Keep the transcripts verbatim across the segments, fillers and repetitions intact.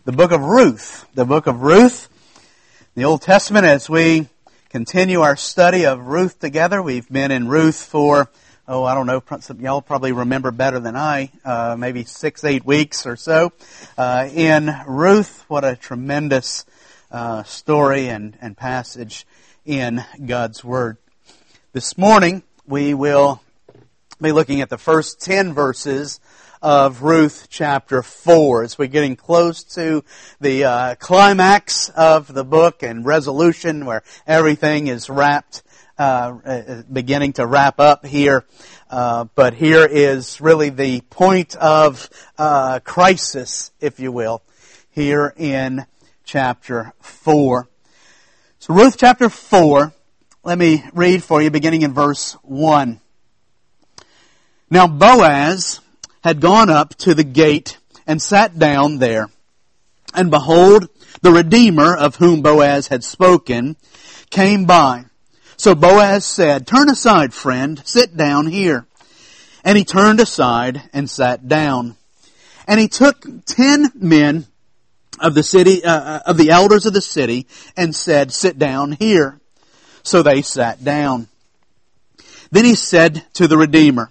the book of Ruth. The book of Ruth, the Old Testament, as we continue our study of Ruth together. We've been in Ruth for, oh, I don't know, y'all probably remember better than I, uh, maybe six, eight weeks or so. Uh, in Ruth, what a tremendous uh, story and, and passage in God's Word. This morning, we will be looking at the first ten verses of Ruth chapter four, as we're getting close to the uh, climax of the book and resolution, where everything is wrapped, uh, beginning to wrap up here. Uh, but here is really the point of uh, crisis, if you will, here in chapter four. So Ruth chapter four, let me read for you beginning in verse one. Now Boaz had gone up to the gate and sat down there. And behold, the Redeemer of whom Boaz had spoken came by. So Boaz said, "Turn aside, friend, sit down here." And he turned aside and sat down. And he took ten men of the city, uh, of the elders of the city, and said, "Sit down here." So they sat down. Then he said to the Redeemer,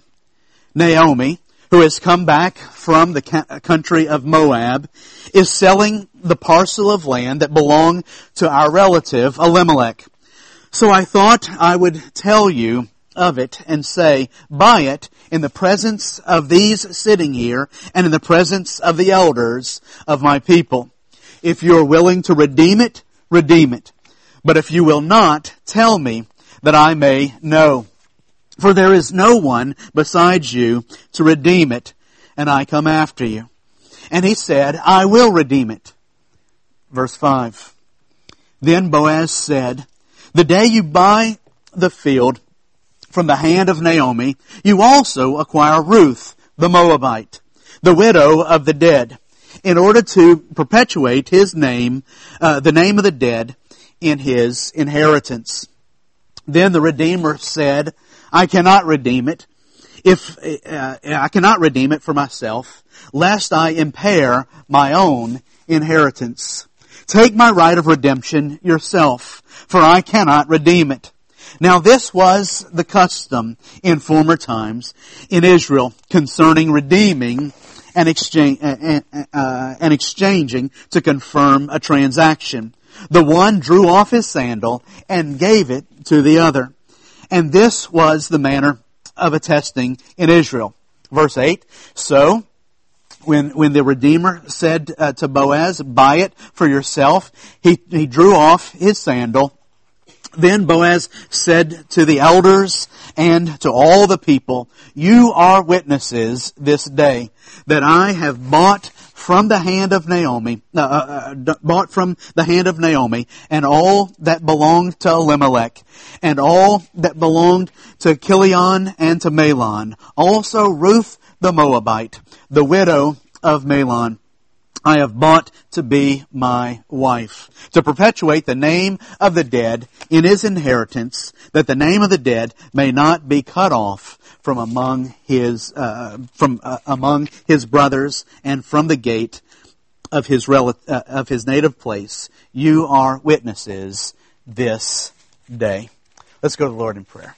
"Naomi, who has come back from the country of Moab, is selling the parcel of land that belonged to our relative Elimelech. So I thought I would tell you of it and say, buy it in the presence of these sitting here and in the presence of the elders of my people. If you are willing to redeem it, redeem it. But if you will not, tell me that I may know. For there is no one besides you to redeem it, and I come after you." And he said, "I will redeem it." Verse five. Then Boaz said, "The day you buy the field from the hand of Naomi, you also acquire Ruth, the Moabite, the widow of the dead, in order to perpetuate his name, uh, the name of the dead, in his inheritance." Then the Redeemer said, I cannot redeem it, if uh, I cannot redeem it for myself, lest I impair my own inheritance. Take my right of redemption yourself, for I cannot redeem it. Now this was the custom in former times in Israel concerning redeeming and, exchange, uh, uh, and exchanging to confirm a transaction. The one drew off his sandal and gave it to the other. And this was the manner of attesting in Israel. Verse eight, so when when the Redeemer said uh, to Boaz, buy it for yourself, he, he drew off his sandal. Then Boaz said to the elders and to all the people, you are witnesses this day that I have bought from the hand of Naomi, uh, uh, bought from the hand of Naomi, and all that belonged to Elimelech, and all that belonged to Chilion and to Mahlon, also Ruth the Moabite, the widow of Mahlon, I have bought to be my wife, to perpetuate the name of the dead in his inheritance, that the name of the dead may not be cut off from among his uh, from uh, among his brothers and from the gate of his rel- uh, of his native place. You are witnesses this day. Let's go to the Lord in prayer.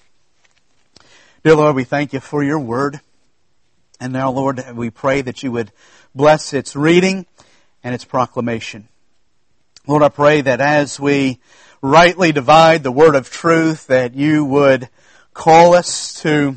Dear Lord, we thank you for your word. And now, Lord, we pray that you would bless its reading and its proclamation. Lord, I pray that as we rightly divide the word of truth, that you would call us to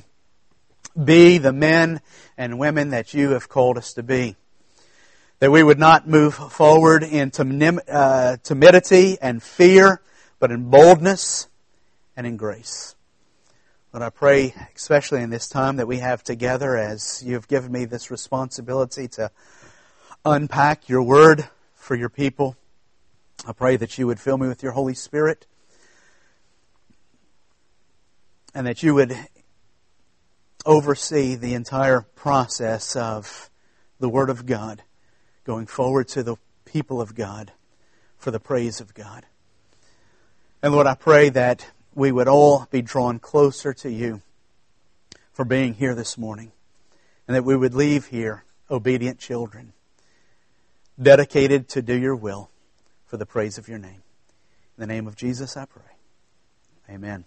be the men and women that you have called us to be. That we would not move forward in uh, timidity and fear, but in boldness and in grace. Lord, I pray, especially in this time that we have together, as you have given me this responsibility to unpack your word for your people, I pray that you would fill me with your Holy Spirit, and that you would oversee the entire process of the Word of God going forward to the people of God for the praise of God. And Lord, I pray that we would all be drawn closer to you for being here this morning, and that we would leave here obedient children. dedicated to do your will for the praise of your name. In the name of Jesus I pray. Amen.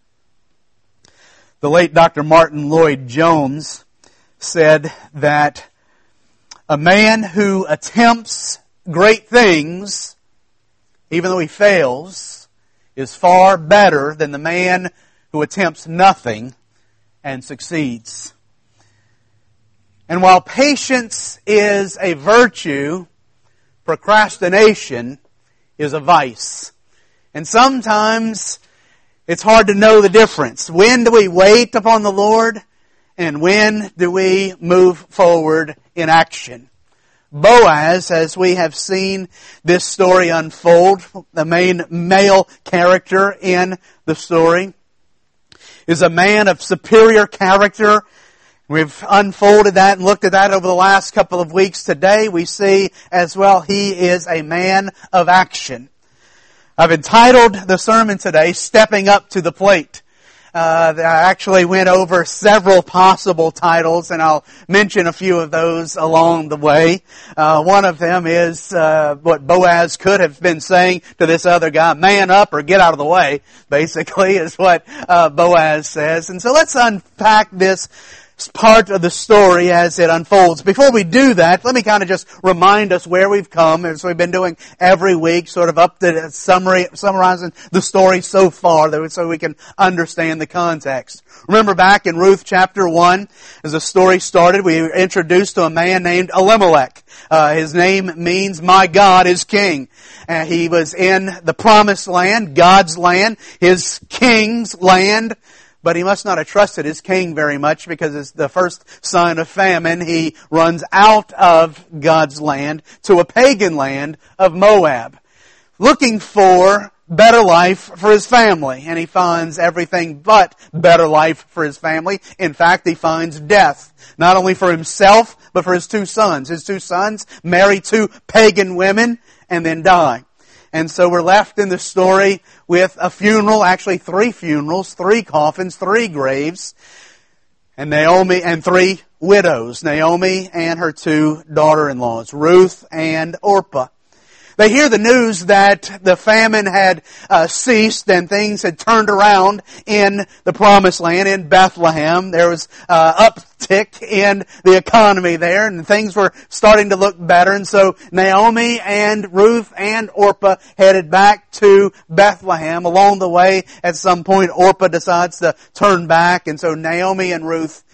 The late Doctor Martin Lloyd-Jones said that a man who attempts great things, even though he fails, is far better than the man who attempts nothing and succeeds. And while patience is a virtue, procrastination is a vice. And sometimes it's hard to know the difference. When do we wait upon the Lord? And when do we move forward in action? Boaz, as we have seen this story unfold, the main male character in the story, is a man of superior character. We've unfolded that and looked at that over the last couple of weeks. Today we see as well he is a man of action. I've entitled the sermon today, Stepping Up to the Plate. Uh, I actually went over several possible titles, and I'll mention a few of those along the way. Uh, one of them is uh, what Boaz could have been saying to this other guy, man up or get out of the way, basically, is what uh, Boaz says. And so let's unpack this part of the story as it unfolds. Before we do that, let me kind of just remind us where we've come, as we've been doing every week, sort of up to summary, summarizing the story so far, so we can understand the context. Remember back in Ruth chapter one, as the story started, we were introduced to a man named Elimelech. Uh, his name means, my God is king. Uh, he was in the promised land, God's land, his king's land. But he must not have trusted his king very much, because it's the first sign of famine. He runs out of God's land to a pagan land of Moab, looking for better life for his family. And he finds everything but better life for his family. In fact, he finds death, not only for himself, but for his two sons. His two sons marry two pagan women and then die. And so we're left in the story with a funeral, actually three funerals, three coffins, three graves, and Naomi, and three widows, Naomi and her two daughter-in-laws, Ruth and Orpah. They hear the news that the famine had uh, ceased and things had turned around in the promised land, in Bethlehem. There was uh, uptick in the economy there, and things were starting to look better. And so Naomi and Ruth and Orpah headed back to Bethlehem. Along the way, at some point, Orpah decides to turn back, and so Naomi and Ruth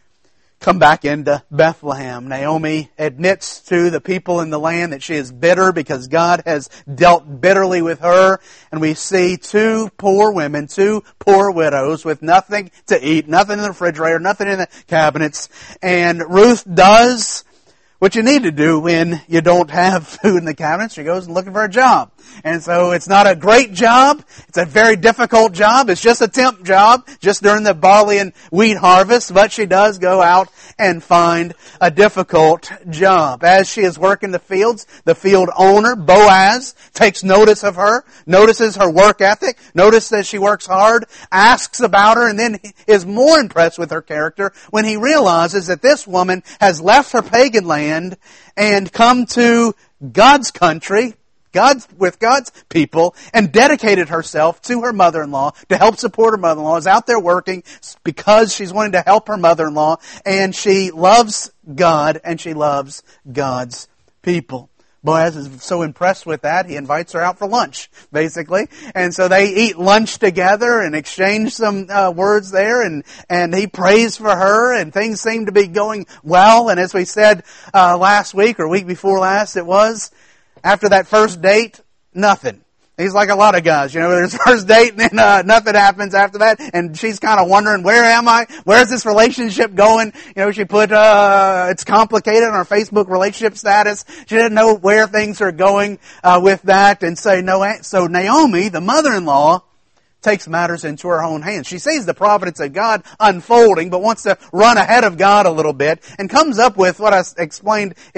come back into Bethlehem. Naomi admits to the people in the land that she is bitter because God has dealt bitterly with her. And we see two poor women, two poor widows with nothing to eat, nothing in the refrigerator, nothing in the cabinets. And Ruth does what you need to do when you don't have food in the cabinets. She goes and looking for a job. And so it's not a great job. It's a very difficult job. It's just a temp job, just during the barley and wheat harvest. But she does go out and find a difficult job. As she is working the fields, the field owner, Boaz, takes notice of her, notices her work ethic, notices that she works hard, asks about her, and then is more impressed with her character when he realizes that this woman has left her pagan land and come to God's country, God's, with God's people, and dedicated herself to her mother-in-law to help support her mother-in-law, is out there working because she's wanting to help her mother-in-law, and she loves God and she loves God's people. Boaz is so impressed with that, he invites her out for lunch, basically. And so they eat lunch together and exchange some uh, words there, and, and he prays for her, and things seem to be going well. And as we said uh, last week, or week before last it was, after that first date, nothing. He's like a lot of guys, you know, there's first date and then uh, nothing happens after that, and she's kind of wondering, where am I? Where's this relationship going? You know, she put, uh, it's complicated on her Facebook relationship status. She didn't know where things are going uh, with that, and say no. So Naomi, the mother-in-law, takes matters into her own hands. She sees the providence of God unfolding, but wants to run ahead of God a little bit, and comes up with what I explained is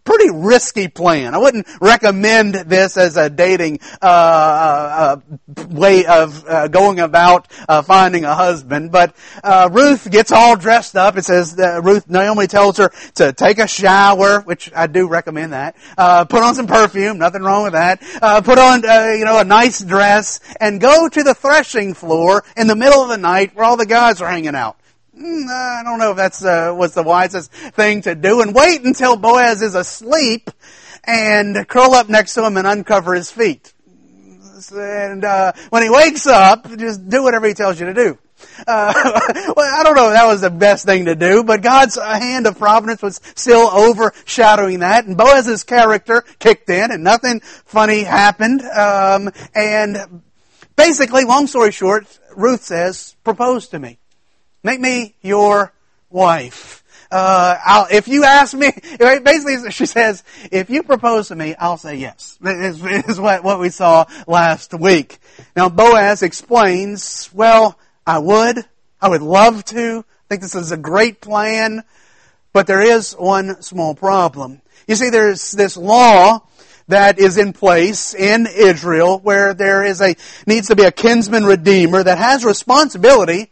pretty risky plan. I wouldn't recommend this as a dating uh, uh, way of uh, going about uh, finding a husband. But uh, Ruth gets all dressed up. It says that Ruth, Naomi tells her to take a shower, which I do recommend that. Uh, put on some perfume, nothing wrong with that. Uh, put on uh, you know a nice dress and go to the threshing floor in the middle of the night where all the guys are hanging out. I don't know if that's uh, was the wisest thing to do, and wait until Boaz is asleep and curl up next to him and uncover his feet. And uh, when he wakes up, just do whatever he tells you to do. Uh, well, I don't know if that was the best thing to do, but God's hand of providence was still overshadowing that, and Boaz's character kicked in, and nothing funny happened. Um, and basically, long story short, Ruth says, "Propose to me. Make me your wife." Uh, I'll, if you ask me, basically she says, if you propose to me, I'll say yes. Is, is what, what we saw last week. Now Boaz explains, well, I would, I would love to. I think this is a great plan, but there is one small problem. You see, there's this law that is in place in Israel where there is a, needs to be a kinsman redeemer that has responsibility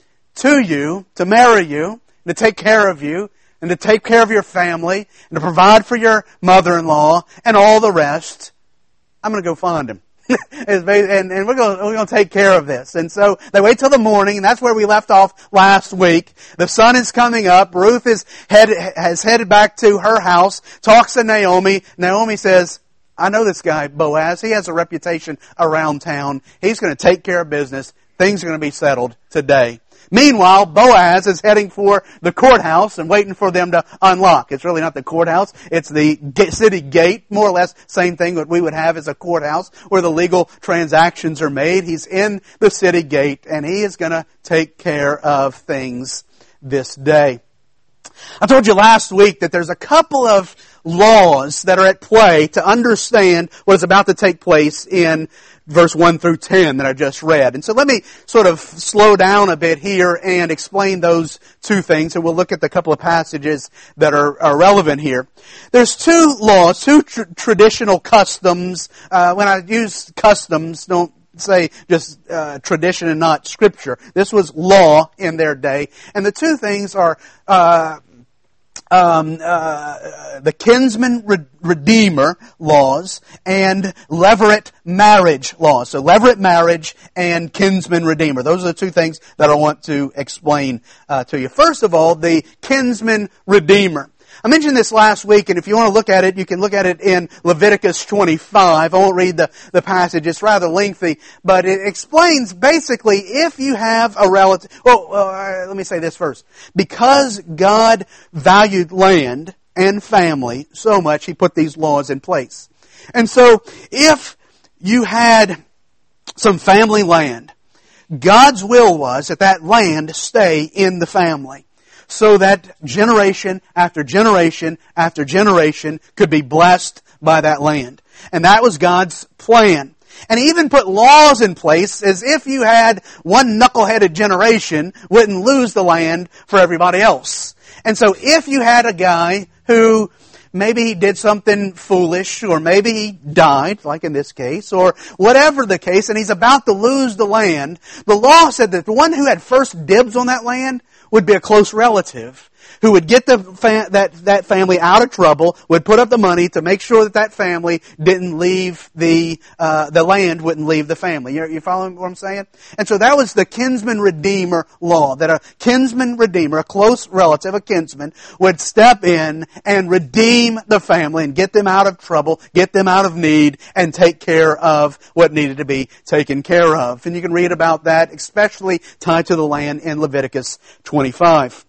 to you, to marry you, and to take care of you, and to take care of your family, and to provide for your mother-in-law, and all the rest. I'm going to go find him. and, and we're going, we're going to take care of this. And so they wait till the morning, and that's where we left off last week. The sun is coming up. Ruth is head, has headed back to her house, talks to Naomi. Naomi says, I know this guy, Boaz. He has a reputation around town. He's going to take care of business. Things are going to be settled today. Meanwhile, Boaz is heading for the courthouse and waiting for them to unlock. It's really not the courthouse. It's the city gate, more or less same thing that we would have as a courthouse where the legal transactions are made. He's in the city gate and he is going to take care of things this day. I told you last week that there's a couple of laws that are at play to understand what is about to take place in verse one through ten that I just read. And so let me sort of slow down a bit here and explain those two things, and we'll look at the couple of passages that are, are relevant here. There's two laws, two tr- traditional customs. Uh, when I use customs, don't say just uh, tradition and not scripture. This was law in their day. And the two things are uh Um, uh, the kinsman re- redeemer laws and levirate marriage laws. So levirate marriage and kinsman redeemer. Those are the two things that I want to explain uh, to you. First of all, the kinsman redeemer. I mentioned this last week, and if you want to look at it, you can look at it in Leviticus twenty-five. I won't read the, the passage. It's rather lengthy, but it explains basically if you have a relative... Well, uh, let me say this first. Because God valued land and family so much, He put these laws in place. And so, if you had some family land, God's will was that that land stay in the family, so that generation after generation after generation could be blessed by that land. And that was God's plan. And He even put laws in place as if you had one knuckleheaded generation wouldn't lose the land for everybody else. And so if you had a guy who maybe he did something foolish, or maybe he died, like in this case, or whatever the case, and he's about to lose the land, the law said that the one who had first dibs on that land would be a close relative who would get the fa- that that family out of trouble, would put up the money to make sure that that family didn't leave the uh, the land wouldn't leave the family. You you following what I'm saying? And so that was the kinsman redeemer law, that a kinsman redeemer, a close relative, a kinsman, would step in and redeem the family and get them out of trouble, get them out of need, and take care of what needed to be taken care of. And you can read about that, especially tied to the land, in Leviticus twenty-five.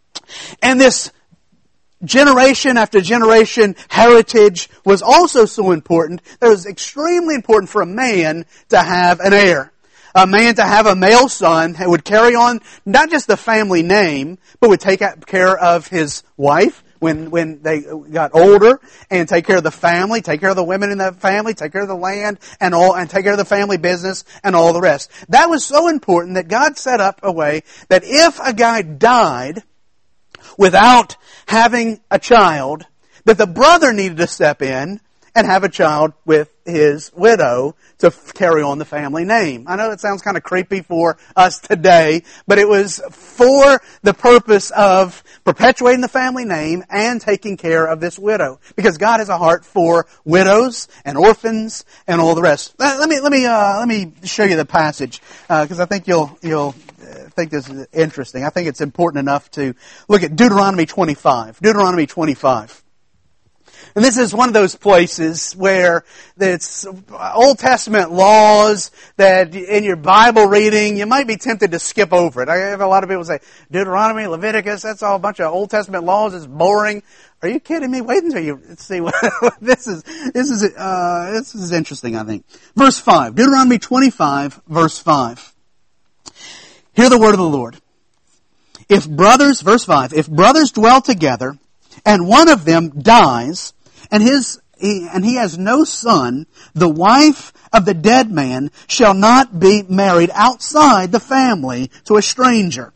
And this generation after generation heritage was also so important that it was extremely important for a man to have an heir. A man to have a male son who would carry on not just the family name, but would take care of his wife when when they got older, and take care of the family, take care of the women in the family, take care of the land, and all, and take care of the family business and all the rest. That was so important that God set up a way that if a guy died without having a child, that the brother needed to step in and have a child with his widow to f- carry on the family name. I know that sounds kind of creepy for us today, but it was for the purpose of perpetuating the family name and taking care of this widow, because God has a heart for widows and orphans and all the rest. Let, let me let me uh, let me show you the passage, because uh, I think you'll you'll think this is interesting. I think it's important enough to look at Deuteronomy twenty-five. Deuteronomy twenty-five. And this is one of those places where it's Old Testament laws that in your Bible reading, you might be tempted to skip over it. I have a lot of people say, Deuteronomy, Leviticus, that's all a bunch of Old Testament laws, it's boring. Are you kidding me? Wait until you see what this is. This is, uh, this is interesting, I think. Verse five, Deuteronomy twenty-five, verse five. Hear the word of the Lord. If brothers, verse five, if brothers dwell together and one of them dies, and his he, and he has no son, the wife of the dead man shall not be married outside the family to a stranger.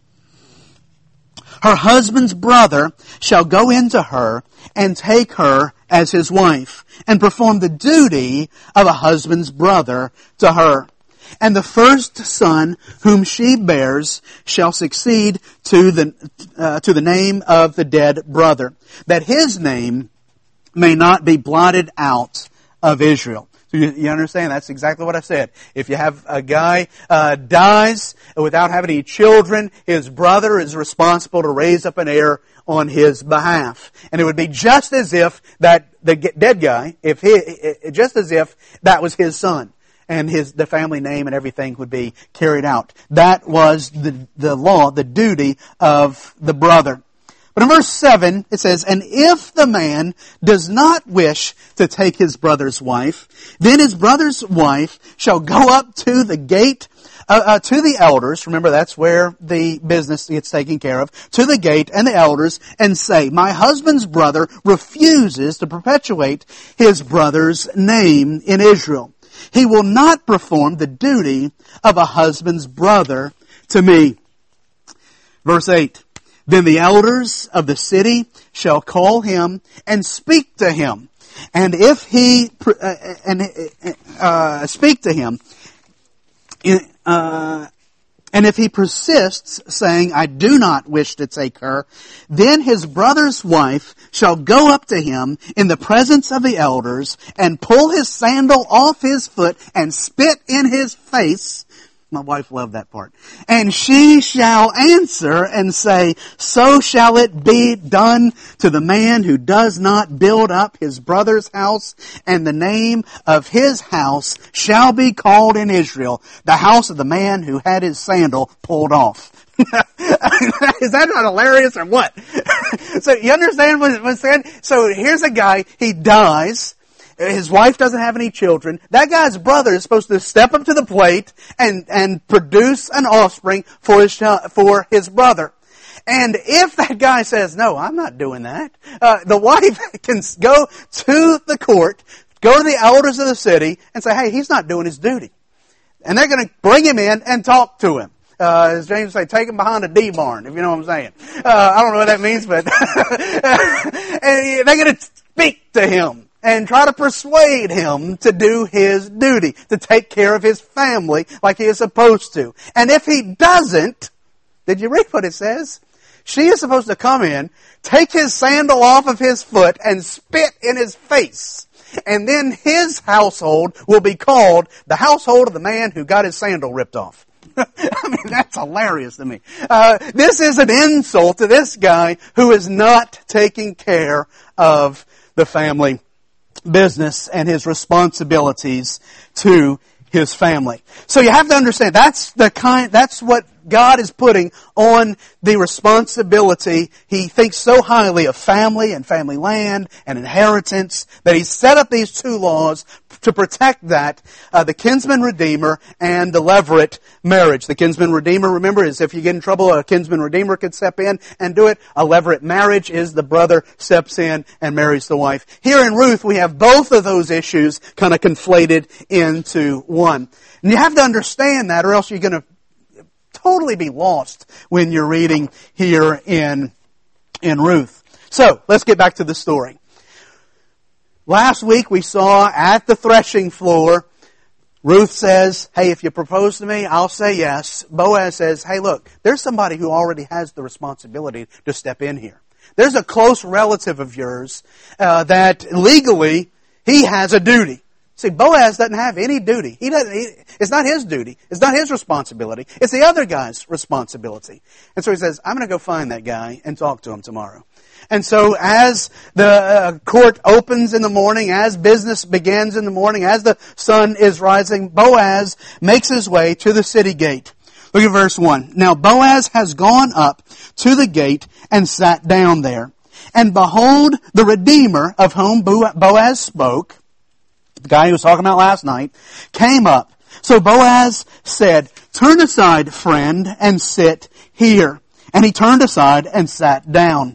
Her husband's brother shall go into her and take her as his wife, and perform the duty of a husband's brother to her. And the first son whom she bears shall succeed to the uh, to the name of the dead brother, that his name may not be blotted out of Israel. So you, you understand? That's exactly what I said. If you have a guy uh, dies without having any children, his brother is responsible to raise up an heir on his behalf. And it would be just as if that the dead guy, if he, just as if that was his son, and his the family name and everything would be carried out. That was the the law, the duty of the brother. But in verse seven, it says, and if the man does not wish to take his brother's wife, then his brother's wife shall go up to the gate, uh, uh, to the elders, remember that's where the business gets taken care of, to the gate and the elders, and say, my husband's brother refuses to perpetuate his brother's name in Israel. He will not perform the duty of a husband's brother to me. Verse eight. Then the elders of the city shall call him and speak to him. And if he, uh, and, uh, speak to him, uh, and if he persists, saying, I do not wish to take her, then his brother's wife shall go up to him in the presence of the elders and pull his sandal off his foot and spit in his face. My wife loved that part. And she shall answer and say, so shall it be done to the man who does not build up his brother's house, and the name of his house shall be called in Israel, the house of the man who had his sandal pulled off. Is that not hilarious or what? So you understand what I'm saying? So here's a guy, he dies. His wife doesn't have any children. That guy's brother is supposed to step up to the plate and, and produce an offspring for his, for his brother. And if that guy says, no, I'm not doing that, uh, the wife can go to the court, go to the elders of the city and say, hey, he's not doing his duty. And they're going to bring him in and talk to him. Uh, as James say, take him behind a D-barn, if you know what I'm saying. Uh, I don't know what that means, but and they're going to speak to him and try to persuade him to do his duty, to take care of his family like he is supposed to. And if he doesn't, did you read what it says? She is supposed to come in, take his sandal off of his foot, and spit in his face. And then his household will be called the household of the man who got his sandal ripped off. I mean, that's hilarious to me. Uh, this is an insult to this guy who is not taking care of the family business and his responsibilities to his family. So you have to understand, that's the kind, that's what God is putting on the responsibility. He thinks so highly of family and family land and inheritance that He's set up these two laws to protect that, uh, the kinsman-redeemer and the levirate marriage. The kinsman-redeemer, remember, is if you get in trouble, a kinsman-redeemer could step in and do it. A levirate marriage is the brother steps in and marries the wife. Here in Ruth, we have both of those issues kind of conflated into one. And you have to understand that, or else you're going to totally be lost when you're reading here in, in Ruth. So, let's get back to the story. Last week we saw at the threshing floor, Ruth says, hey, if you propose to me, I'll say yes. Boaz says, hey, look, there's somebody who already has the responsibility to step in here. There's a close relative of yours uh, that legally he has a duty. See, Boaz doesn't have any duty. He doesn't. He, it's not his duty. It's not his responsibility. It's the other guy's responsibility. And so he says, I'm going to go find that guy and talk to him tomorrow. And so as the uh, court opens in the morning, as business begins in the morning, as the sun is rising, Boaz makes his way to the city gate. Look at verse one. Now Boaz has gone up to the gate and sat down there. And behold, the Redeemer of whom Boaz spoke, the guy he was talking about last night, came up. So Boaz said, turn aside, friend, and sit here. And he turned aside and sat down.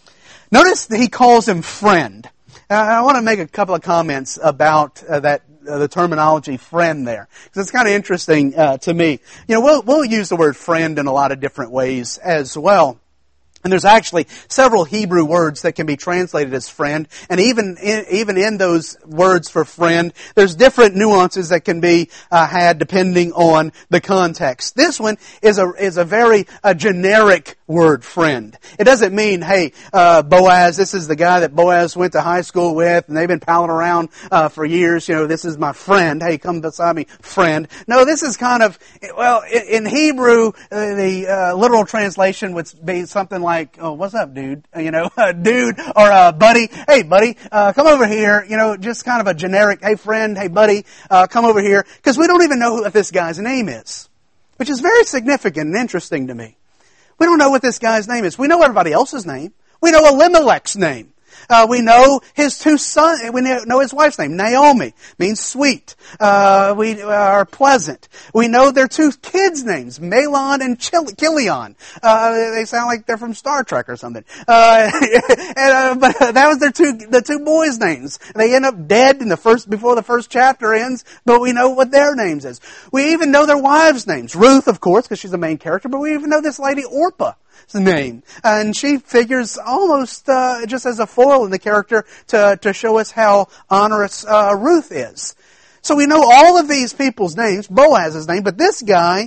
Notice that he calls him friend. Uh, I want to make a couple of comments about uh, that uh, the terminology friend there, because it's kind of interesting uh, to me. You know, we'll, we'll use the word friend in a lot of different ways as well. And there's actually several Hebrew words that can be translated as friend. And even in, even in those words for friend, there's different nuances that can be uh, had depending on the context. This one is a is a very uh, generic word, friend. It doesn't mean, hey, uh, Boaz, this is the guy that Boaz went to high school with, and they've been palling around uh, for years. You know, this is my friend. Hey, come beside me, friend. No, this is kind of, well, in, in Hebrew, uh, the uh, literal translation would be something like, Like, oh, what's up, dude? You know, dude or uh, buddy. Hey, buddy, uh, come over here. You know, just kind of a generic, hey, friend, hey, buddy, uh, come over here. Because we don't even know what this guy's name is, which is very significant and interesting to me. We don't know what this guy's name is. We know everybody else's name. We know Elimelech's name. Uh, we know his two sons. We know his wife's name, Naomi, means sweet. Uh, we are pleasant. We know their two kids' names, Mahlon and Chilion. Uh, they sound like they're from Star Trek or something. Uh, and, uh, but that was their two, the two boys' names. They end up dead in the first before the first chapter ends, but we know what their names is. We even know their wives' names. Ruth, of course, because she's the main character, but we even know this lady Orpah. Name, and she figures almost uh, just as a foil in the character to to show us how onerous uh, Ruth is. So we know all of these people's names, Boaz's name, but this guy,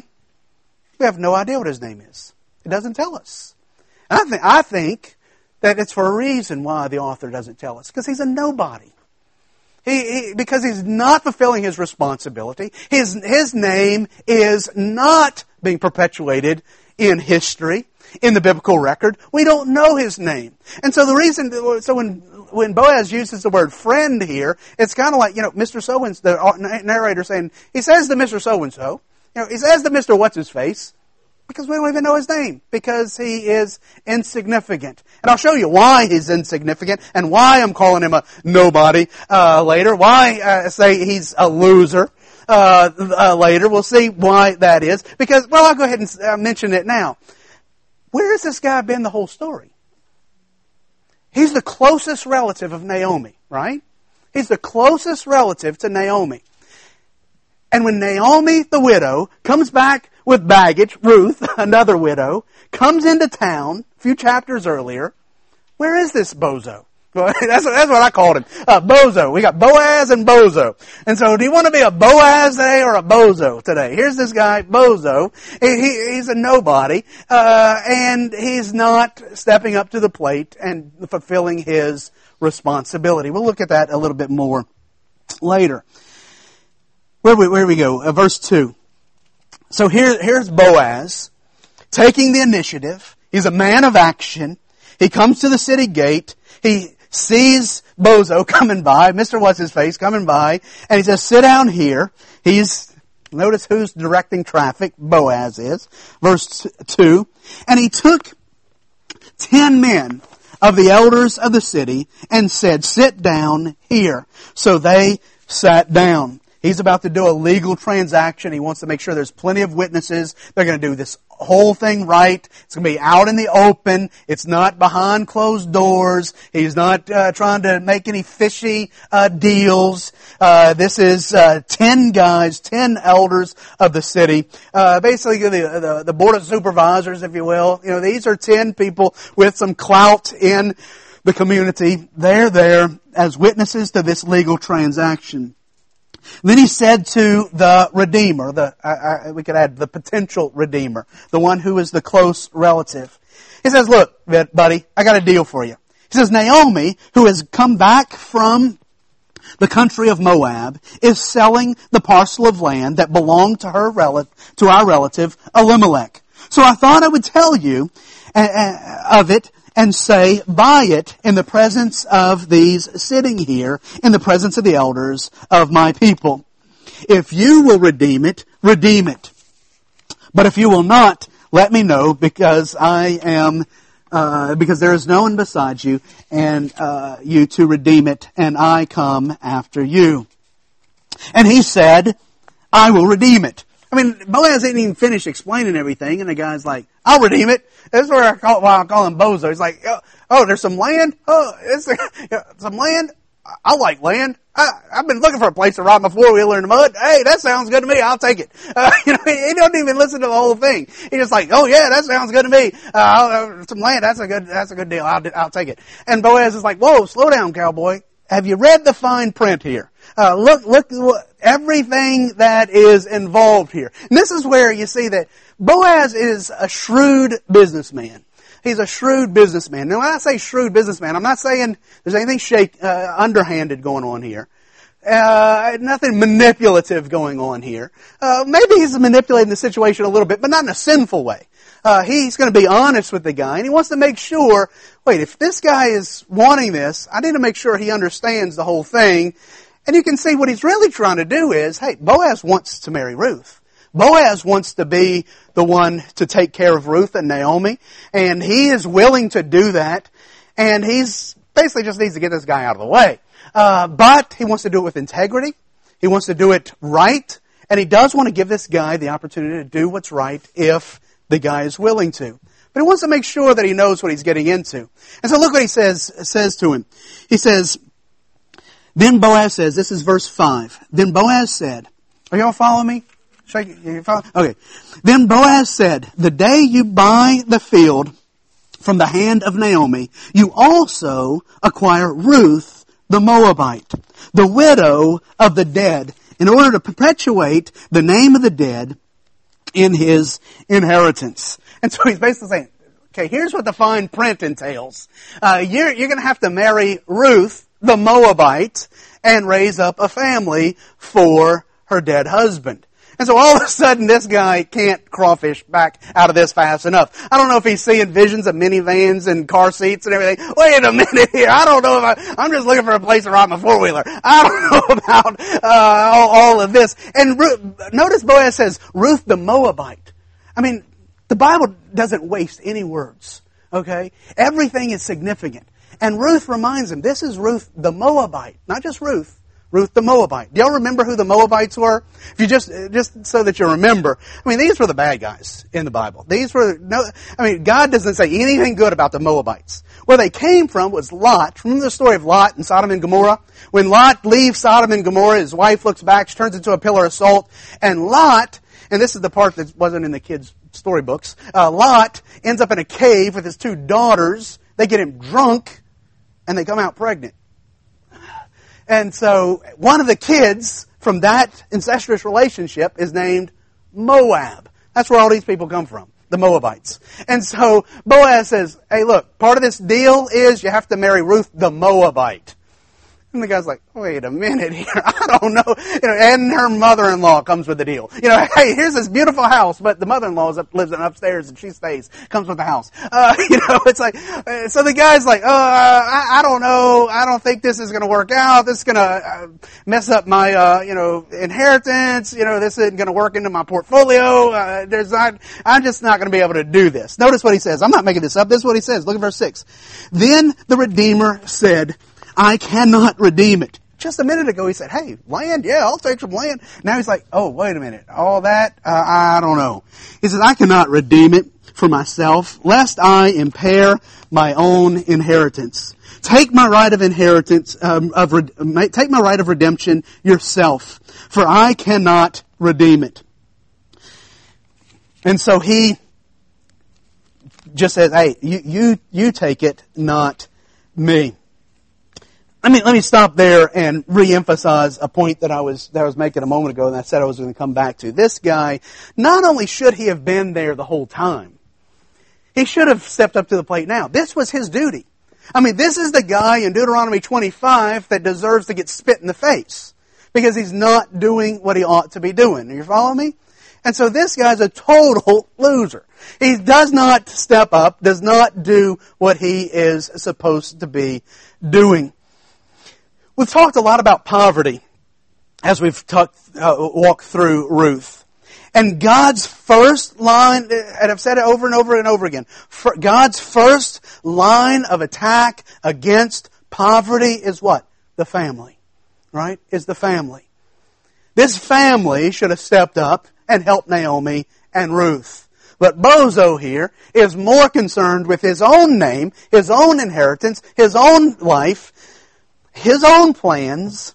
we have no idea what his name is. It doesn't tell us. And I think I think that it's for a reason why the author doesn't tell us, because he's a nobody. He, he because he's not fulfilling his responsibility. His his name is not being perpetuated in history. In the biblical record, we don't know his name. And so the reason, so when when Boaz uses the word friend here, it's kind of like, you know, Mister So-and-so, the narrator saying, he says to Mister So-and-so, you know, he says to Mister What's-his-face, because we don't even know his name, because he is insignificant. And I'll show you why he's insignificant, and why I'm calling him a nobody uh, later, why I uh, say he's a loser. Uh, uh, later, we'll see why that is, because, well, I'll go ahead and uh, mention it now. Where has this guy been the whole story? He's the closest relative of Naomi, right? He's the closest relative to Naomi. And when Naomi, the widow, comes back with baggage, Ruth, another widow, comes into town a few chapters earlier, where is this bozo? That's, that's what I called him. Uh, bozo. We got Boaz and Bozo. And so do you want to be a Boaz today or a Bozo today? Here's this guy, Bozo. He, he, he's a nobody. Uh, and he's not stepping up to the plate and fulfilling his responsibility. We'll look at that a little bit more later. Where we, where we go? Uh, verse two. So here, here's Boaz taking the initiative. He's a man of action. He comes to the city gate. He sees Bozo coming by, Mister What's-His-Face coming by, and he says, sit down here. He's, notice who's directing traffic, Boaz is. Verse two. And he took ten men of the elders of the city and said, sit down here. So they sat down. He's about to do a legal transaction. He wants to make sure there's plenty of witnesses. They're going to do this whole thing right. It's going to be out in the open. It's not behind closed doors. He's not uh, trying to make any fishy uh, deals. Uh, this is uh, ten guys, ten elders of the city. Uh, basically, the, the the board of supervisors, if you will. You know, these are ten people with some clout in the community. They're there as witnesses to this legal transaction. Then he said to the Redeemer, the I, I, we could add the potential Redeemer, the one who is the close relative. He says, look, buddy, I got a deal for you. He says, Naomi, who has come back from the country of Moab, is selling the parcel of land that belonged to her relative, to our relative Elimelech. So I thought I would tell you uh, of it and say, buy it in the presence of these sitting here, in the presence of the elders of my people. If you will redeem it, redeem it. But if you will not, let me know, because I am, uh, because there is no one beside you, and uh, you to redeem it, and I come after you. And he said, I will redeem it. I mean, Boaz didn't even finish explaining everything, and the guy's like, I'll redeem it. That's where I call, why I call him Bozo. He's like, oh, oh there's some land? Oh, is there some land? I like land. I, I've been looking for a place to ride my four-wheeler in the mud. Hey, that sounds good to me. I'll take it. Uh, you know, he, he doesn't even listen to the whole thing. He's just like, oh yeah, that sounds good to me. Uh, uh, some land, that's a good, that's a good deal. I'll, I'll take it. And Boaz is like, whoa, slow down, cowboy. Have you read the fine print here? Uh, look, look, look, everything that is involved here. And this is where you see that Boaz is a shrewd businessman. He's a shrewd businessman. Now, when I say shrewd businessman, I'm not saying there's anything shake, uh, underhanded going on here. Uh, nothing manipulative going on here. Uh, maybe he's manipulating the situation a little bit, but not in a sinful way. Uh, he's going to be honest with the guy, and he wants to make sure, wait, if this guy is wanting this, I need to make sure he understands the whole thing. And you can see what he's really trying to do is, hey, Boaz wants to marry Ruth. Boaz wants to be the one to take care of Ruth and Naomi, and he is willing to do that, and he's basically just needs to get this guy out of the way. Uh, but he wants to do it with integrity. He wants to do it right, and he does want to give this guy the opportunity to do what's right if the guy is willing to. But he wants to make sure that he knows what he's getting into. And so look what he says, says to him. He says, then Boaz says, this is verse five. Then Boaz said, are y'all following me? Shake it. You follow? Okay. Then Boaz said, the day you buy the field from the hand of Naomi, you also acquire Ruth the Moabite, the widow of the dead, in order to perpetuate the name of the dead in his inheritance. And so he's basically saying, okay, here's what the fine print entails. Uh, you're, you're going to have to marry Ruth the Moabite and raise up a family for her dead husband. And so all of a sudden, this guy can't crawfish back out of this fast enough. I don't know if he's seeing visions of minivans and car seats and everything. Wait a minute here. I don't know if I, I'm just looking for a place to ride my four-wheeler. I don't know about uh, all, all of this. And Ruth, notice Boaz says, Ruth the Moabite. I mean, the Bible doesn't waste any words. Okay? Everything is significant. And Ruth reminds him, this is Ruth the Moabite. Not just Ruth. Ruth the Moabite. Do y'all remember who the Moabites were? If you just, just so that you remember. I mean, these were the bad guys in the Bible. These were, no, I mean, God doesn't say anything good about the Moabites. Where they came from was Lot. Remember the story of Lot and Sodom and Gomorrah? When Lot leaves Sodom and Gomorrah, his wife looks back, she turns into a pillar of salt, and Lot, and this is the part that wasn't in the kids' storybooks, uh, Lot ends up in a cave with his two daughters. They get him drunk, and they come out pregnant. And so one of the kids from that incestuous relationship is named Moab. That's where all these people come from, the Moabites. And so Boaz says, hey, look, part of this deal is you have to marry Ruth the Moabite. And the guy's like, wait a minute here, I don't know. You know, and her mother-in-law comes with the deal. You know, hey, here's this beautiful house, but the mother-in-law is up, lives in upstairs and she stays, comes with the house. Uh, you know, it's like, uh, so the guy's like, uh, I, I don't know, I don't think this is going to work out. This is going to uh, mess up my, uh, you know, inheritance. You know, this isn't going to work into my portfolio. Uh, there's not, I'm just not going to be able to do this. Notice what he says. I'm not making this up. This is what he says. Look at verse six. Then the Redeemer said, I cannot redeem it. Just a minute ago he said, hey, land, yeah, I'll take some land. Now he's like, oh, wait a minute, all that, uh, I don't know. He says, I cannot redeem it for myself, lest I impair my own inheritance. Take my right of inheritance, um, of take my right of redemption yourself, for I cannot redeem it. And so he just says, hey, you, you, you take it, not me. Let me, let me stop there and re-emphasize a point that I was, that I was making a moment ago and I said I was going to come back to. This guy, not only should he have been there the whole time, he should have stepped up to the plate now. This was his duty. I mean, this is the guy in Deuteronomy twenty-five that deserves to get spit in the face because he's not doing what he ought to be doing. Are you following me? And so this guy's a total loser. He does not step up, does not do what he is supposed to be doing. We've talked a lot about poverty as we've talked, uh, walked through Ruth. And God's first line, and I've said it over and over and over again, God's first line of attack against poverty is what? The family. Right? Is the family. This family should have stepped up and helped Naomi and Ruth. But Bozo here is more concerned with his own name, his own inheritance, his own life, his own plans,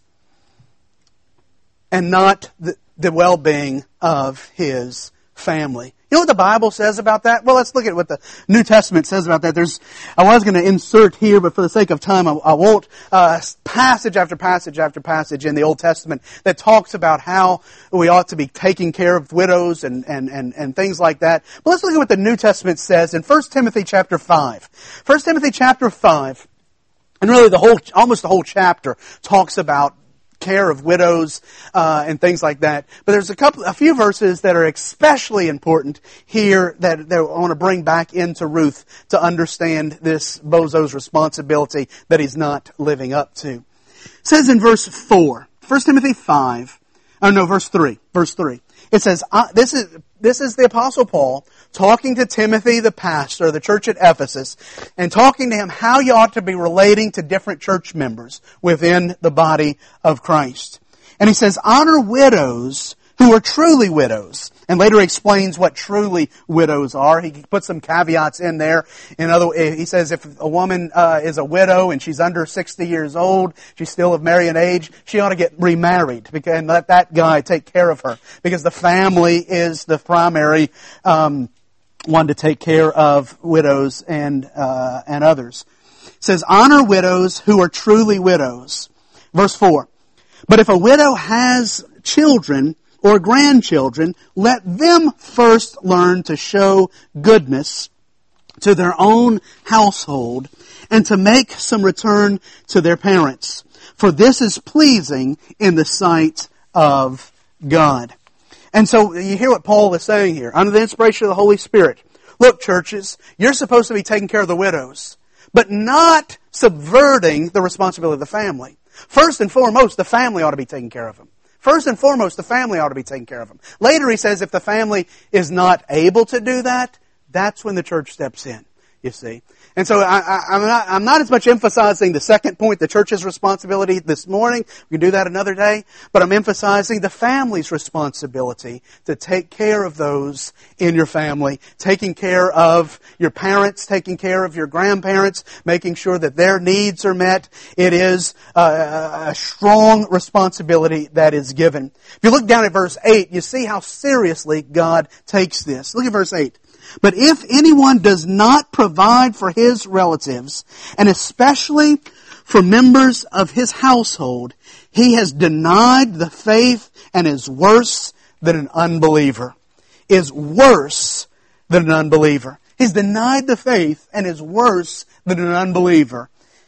and not the, the well-being of his family. You know what the Bible says about that? Well, let's look at what the New Testament says about that. There's, I was going to insert here, but for the sake of time, I, I won't. Uh, passage after passage after passage in the Old Testament that talks about how we ought to be taking care of widows and, and, and, and things like that. But let's look at what the New Testament says in First Timothy chapter five. First Timothy chapter five. And really the whole, almost the whole chapter talks about care of widows, uh, and things like that. But there's a couple, a few verses that are especially important here that, that I want to bring back into Ruth to understand this bozo's responsibility that he's not living up to. It says in verse four, First Timothy five, oh no, verse three, verse three. It says, uh, this is, this is the Apostle Paul talking to Timothy, the pastor of the church at Ephesus, and talking to him how you ought to be relating to different church members within the body of Christ. And he says, honor widows who are truly widows. And later explains what truly widows are. He puts some caveats in there. In other, he says if a woman uh, is a widow and she's under sixty years old, she's still of marrying age, she ought to get remarried because, and let that guy take care of her. Because the family is the primary um, one to take care of widows and uh, and others. It says, honor widows who are truly widows. Verse four. But if a widow has children or grandchildren, let them first learn to show goodness to their own household and to make some return to their parents. For this is pleasing in the sight of God. And so you hear what Paul is saying here. Under the inspiration of the Holy Spirit. Look, churches, you're supposed to be taking care of the widows, but not subverting the responsibility of the family. First and foremost, the family ought to be taking care of them. First and foremost, the family ought to be taking care of them. Later he says if the family is not able to do that, that's when the church steps in, you see. And so I, I, I'm, not, I'm not as much emphasizing the second point, the church's responsibility this morning. We can do that another day. But I'm emphasizing the family's responsibility to take care of those in your family, taking care of your parents, taking care of your grandparents, making sure that their needs are met. It is a, a strong responsibility that is given. If you look down at verse eight, you see how seriously God takes this. Look at verse eight. But if anyone does not provide for his relatives, and especially for members of his household, he has denied the faith and is worse than an unbeliever. Is worse than an unbeliever. He's denied the faith and is worse than an unbeliever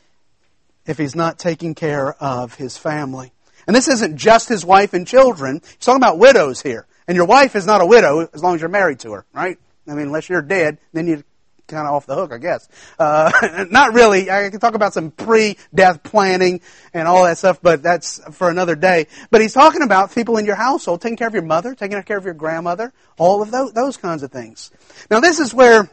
if he's not taking care of his family. And this isn't just his wife and children. He's talking about widows here. And your wife is not a widow as long as you're married to her, right? I mean, unless you're dead, then you're kind of off the hook, I guess. Uh, not really. I can talk about some pre-death planning and all that stuff, but that's for another day. But he's talking about people in your household, taking care of your mother, taking care of your grandmother, all of those, those kinds of things. Now, this is where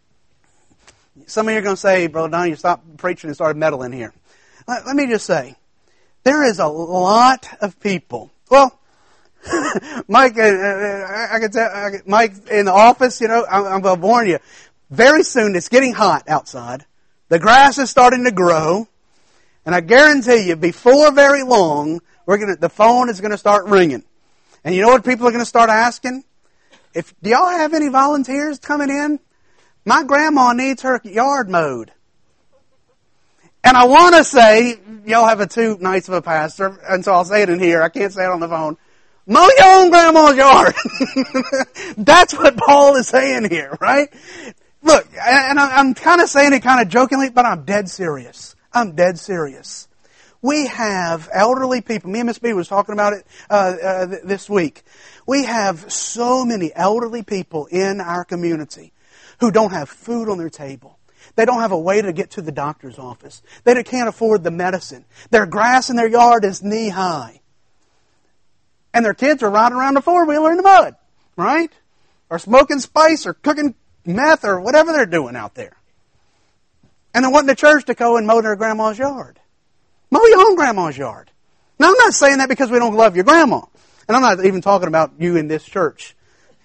some of you are going to say, Brother Don, you stopped preaching and started meddling here. Let, let me just say, there is a lot of people, well, Mike, uh, I can tell, I, Mike in the office, you know, I'm, I'm going to warn you. Very soon, it's getting hot outside. The grass is starting to grow. And I guarantee you, before very long, we're gonna, the phone is going to start ringing. And you know what people are going to start asking? If, do y'all have any volunteers coming in? My grandma needs her yard mowed. And I want to say, y'all have a too nice of a pastor, and so I'll say it in here. I can't say it on the phone. Mow your own grandma's yard. That's what Paul is saying here, right? Look, and I'm kind of saying it kind of jokingly, but I'm dead serious. I'm dead serious. We have elderly people. Me and Miss B was talking about it uh, uh, this week. We have so many elderly people in our community who don't have food on their table. They don't have a way to get to the doctor's office. They can't afford the medicine. Their grass in their yard is knee high. And their kids are riding around the four-wheeler in the mud, right? Or smoking spice or cooking meth or whatever they're doing out there. And they want the church to go and mow their grandma's yard. Mow your own grandma's yard. Now, I'm not saying that because we don't love your grandma. And I'm not even talking about you in this church.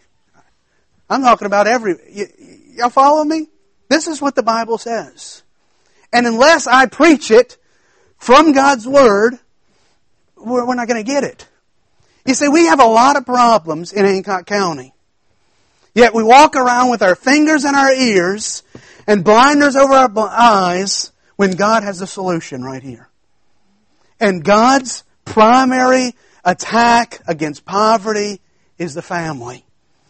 I'm talking about every... Y- y'all follow me? This is what the Bible says. And unless I preach it from God's Word, we're, we're not going to get it. You see, we have a lot of problems in Hancock County. Yet we walk around with our fingers in our ears and blinders over our eyes when God has a solution right here. And God's primary attack against poverty is the family.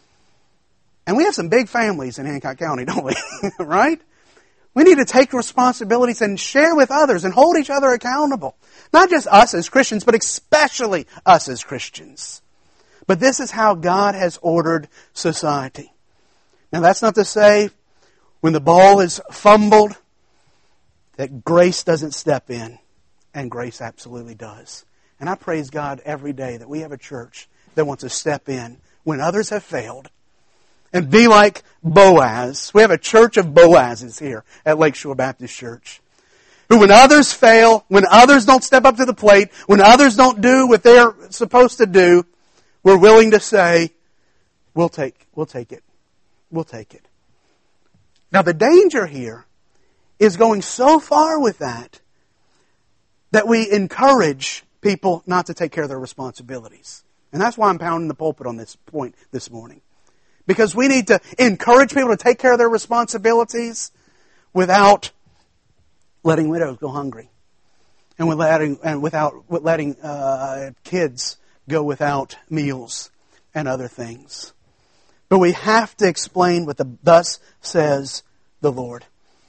And we have some big families in Hancock County, don't we? Right? We need to take responsibilities and share with others and hold each other accountable. Not just us as Christians, but especially us as Christians. But this is how God has ordered society. Now that's not to say when the ball is fumbled that grace doesn't step in. And grace absolutely does. And I praise God every day that we have a church that wants to step in when others have failed and be like Boaz. We have a church of Boazes here at Lakeshore Baptist Church. Who when others fail, when others don't step up to the plate, when others don't do what they're supposed to do, we're willing to say, we'll take, we'll take it. We'll take it. Now the danger here is going so far with that that we encourage people not to take care of their responsibilities. And that's why I'm pounding the pulpit on this point this morning. Because we need to encourage people to take care of their responsibilities without letting widows go hungry. And, with letting, and without letting uh, kids go without meals and other things. But we have to explain what the thus says the Lord.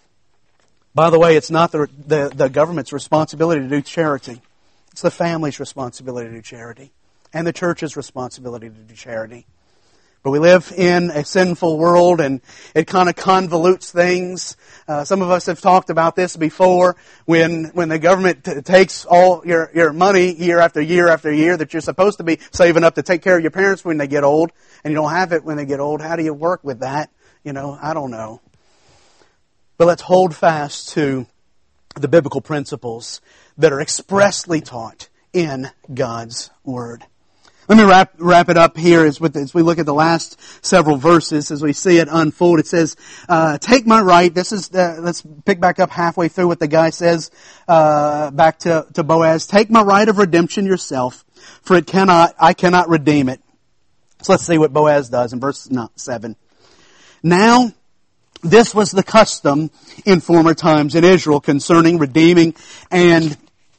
By the way, it's not the, the, the government's responsibility to do charity. It's the family's responsibility to do charity. And the church's responsibility to do charity. But we live in a sinful world and it kind of convolutes things. Uh, some of us have talked about this before. When when the government t- takes all your, your money year after year after year that you're supposed to be saving up to take care of your parents when they get old, and you don't have it when they get old, how do you work with that? You know, I don't know. But let's hold fast to the biblical principles that are expressly taught in God's Word. Let me wrap wrap it up here as, with, as we look at the last several verses as we see it unfold. It says, uh, take my right. This is, uh, let's pick back up halfway through what the guy says, uh, back to, to Boaz. Take my right of redemption yourself, for it cannot, I cannot redeem it. So let's see what Boaz does in verse seven. Now, this was the custom in former times in Israel concerning redeeming and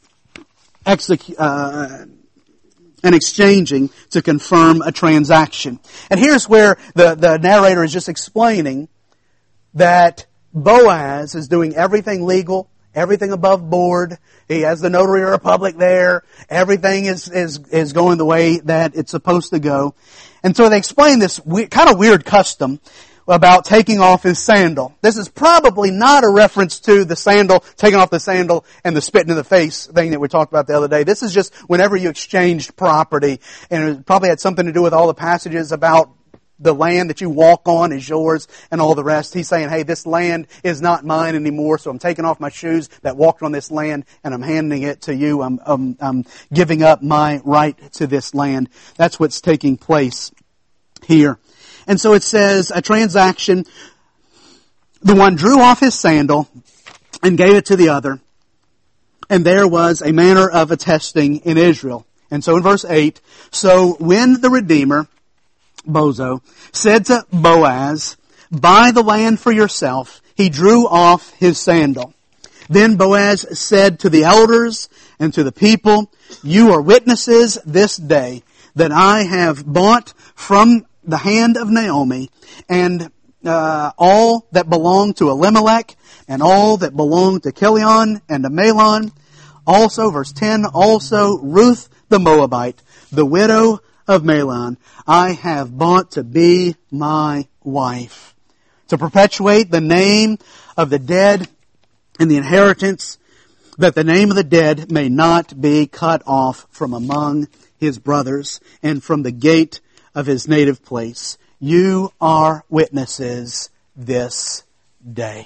execu- uh, and exchanging to confirm a transaction. And here's where the, the narrator is just explaining that Boaz is doing everything legal, everything above board. He has the notary republic there. Everything is, is, is going the way that it's supposed to go. And so they explain this we, kind of weird custom about taking off his sandal. This is probably not a reference to the sandal, taking off the sandal and the spitting in the face thing that we talked about the other day. This is just whenever you exchanged property, and it probably had something to do with all the passages about the land that you walk on is yours and all the rest. He's saying, hey, this land is not mine anymore, so I'm taking off my shoes that walked on this land and I'm handing it to you. I'm, I'm, I'm giving up my right to this land. That's what's taking place here. And so it says, a transaction, the one drew off his sandal and gave it to the other. And there was a manner of attesting in Israel. And so in verse eight, so when the Redeemer, Bozo, said to Boaz, buy the land for yourself, he drew off his sandal. Then Boaz said to the elders and to the people, "You are witnesses this day that I have bought from the hand of Naomi and uh, all that belonged to Elimelech and all that belonged to Chilion and to Mahlon. Also," verse ten, "also Ruth the Moabite, the widow of Mahlon, I have bought to be my wife, to perpetuate the name of the dead and the inheritance, that the name of the dead may not be cut off from among his brothers and from the gate of his native place. You are witnesses this day."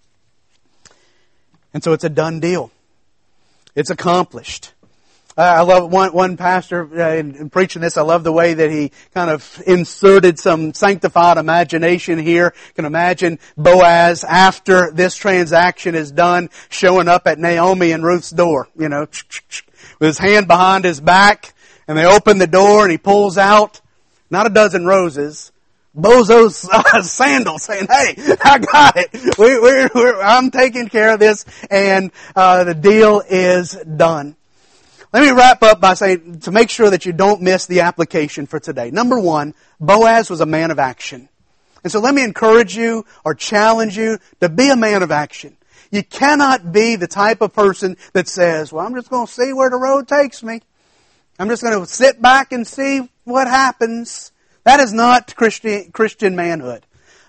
And so it's a done deal. It's accomplished. Uh, I love one, one pastor uh, in, in preaching this. I love the way that he kind of inserted some sanctified imagination here. You can imagine Boaz, after this transaction is done, showing up at Naomi and Ruth's door, you know, with his hand behind his back, and they open the door and he pulls out not a dozen roses, Bozo's uh, sandals, saying, "Hey, I got it. We, we're, we're, I'm taking care of this, and uh, the deal is done." Let me wrap up by saying, to make sure that you don't miss the application for today. Number one, Boaz was a man of action. And so let me encourage you or challenge you to be a man of action. You cannot be the type of person that says, "Well, I'm just going to see where the road takes me. I'm just going to sit back and see what happens." That is not Christian, Christian manhood.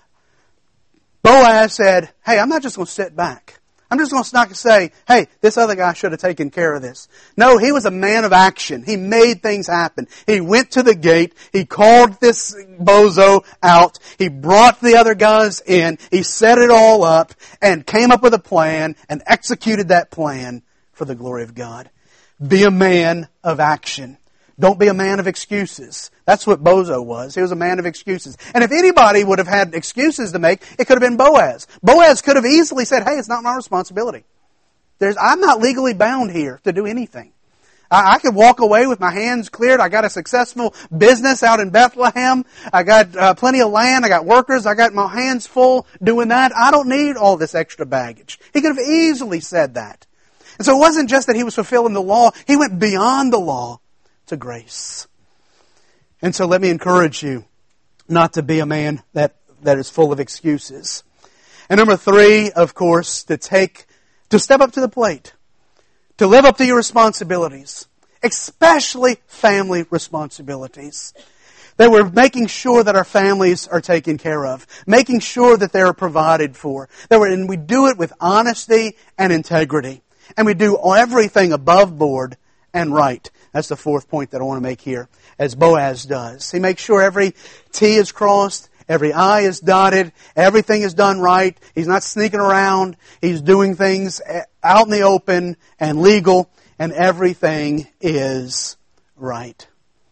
Boaz said, "Hey, I'm not just going to sit back. I'm just going to not say, hey, this other guy should have taken care of this." No, he was a man of action. He made things happen. He went to the gate. He called this bozo out. He brought the other guys in. He set it all up and came up with a plan and executed that plan for the glory of God. Be a man of action. Don't be a man of excuses. That's what Bozo was. He was a man of excuses. And if anybody would have had excuses to make, it could have been Boaz. Boaz could have easily said, "Hey, it's not my responsibility. There's, I'm not legally bound here to do anything. I, I could walk away with my hands cleared. I got a successful business out in Bethlehem. I got uh, plenty of land. I got workers. I got my hands full doing that. I don't need all this extra baggage." He could have easily said that. And so it wasn't just that he was fulfilling the law. He went beyond the law to grace. And so let me encourage you not to be a man that, that is full of excuses. And number three, of course, to take, to step up to the plate, to live up to your responsibilities, especially family responsibilities. That we're making sure that our families are taken care of, making sure that they are provided for. That we're, and we do it with honesty and integrity. And we do everything above board and right. That's the fourth point that I want to make here, as Boaz does. He makes sure every T is crossed, every I is dotted, everything is done right. He's not sneaking around. He's doing things out in the open and legal, and everything is right.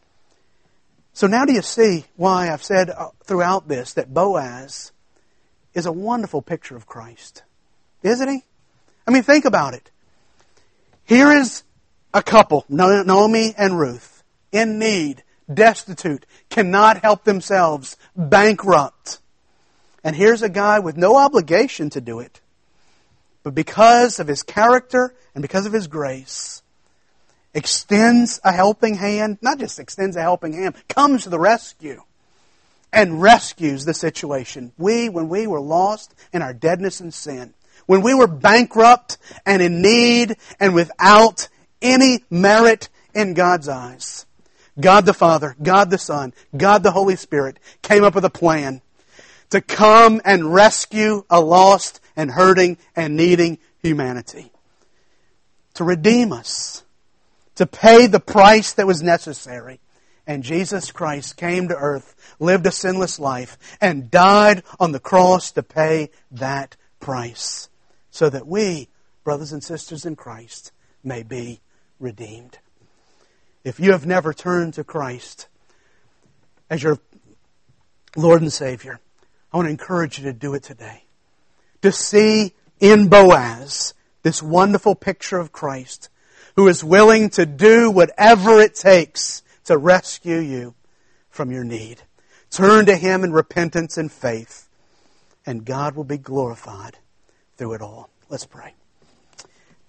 So now do you see why I've said throughout this that Boaz is a wonderful picture of Christ? Isn't he? I mean, think about it. Here is a couple, Naomi and Ruth, in need, destitute, cannot help themselves, bankrupt. And here's a guy with no obligation to do it. But because of his character and because of his grace, extends a helping hand, not just extends a helping hand, comes to the rescue and rescues the situation. We, when we were lost in our deadness and sin, when we were bankrupt and in need and without any merit in God's eyes, God the Father, God the Son, God the Holy Spirit came up with a plan to come and rescue a lost and hurting and needing humanity. To redeem us. To pay the price that was necessary. And Jesus Christ came to earth, lived a sinless life, and died on the cross to pay that price. So that we, brothers and sisters in Christ, may be redeemed. If you have never turned to Christ as your Lord and Savior, I want to encourage you to do it today. To see in Boaz this wonderful picture of Christ, who is willing to do whatever it takes to rescue you from your need. Turn to Him in repentance and faith, and God will be glorified through it all. Let's pray.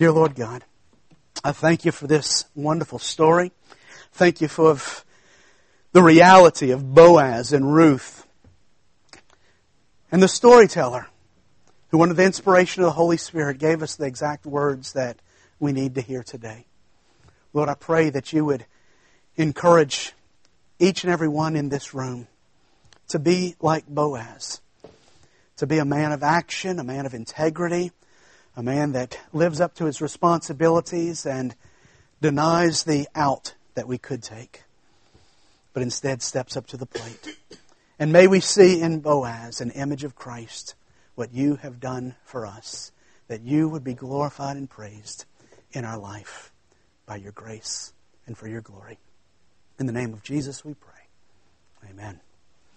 Dear Lord God, I thank you for this wonderful story. Thank you for the reality of Boaz and Ruth and the storyteller who, under the inspiration of the Holy Spirit, gave us the exact words that we need to hear today. Lord, I pray that you would encourage each and every one in this room to be like Boaz, to be a man of action, a man of integrity, a man that lives up to his responsibilities and denies the out that we could take, but instead steps up to the plate. And may we see in Boaz an image of Christ, what you have done for us, that you would be glorified and praised in our life by your grace and for your glory. In the name of Jesus we pray. Amen.